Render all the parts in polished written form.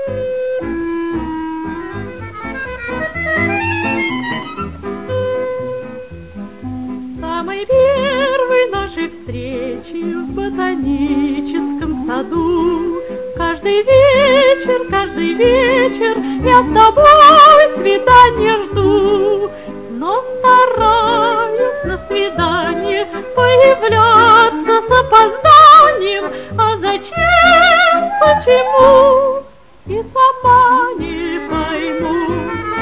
Самой первой нашей встречи в ботаническом саду каждый вечер я с тобой свидания жду, но стараюсь на свидание появляться с опозданием. А зачем, почему, и сама не пойму.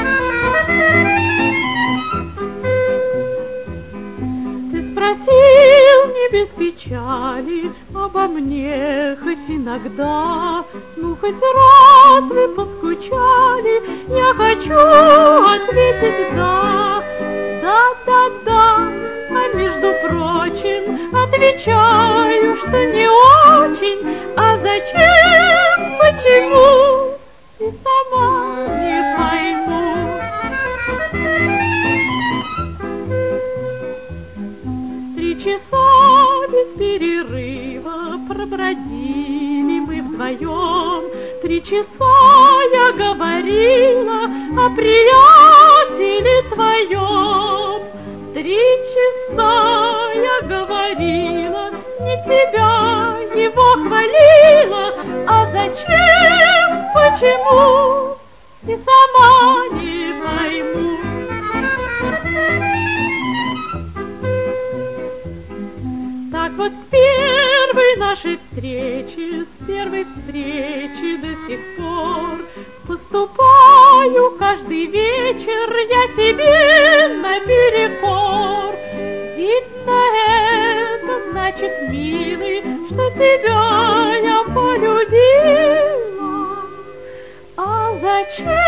Ты спросил не без печали обо мне хоть иногда, ну хоть раз вы поскучали, я хочу ответить да, да, а между прочим отвечаю, что не очень, а зачем, почему, и сама не пойму. Часа без перерыва пробродили мы вдвоем. 3 часа я говорила о приятеле твоем. 3 часа я говорила, не тебя его хвалила. А зачем, почему, и сама не пойму. Так вот с первой нашей встречи, с первой встречи до сих пор поступаю каждый вечер я себе наперекор. Видно, это значит, милый, что тебя я полюбила. А зачем?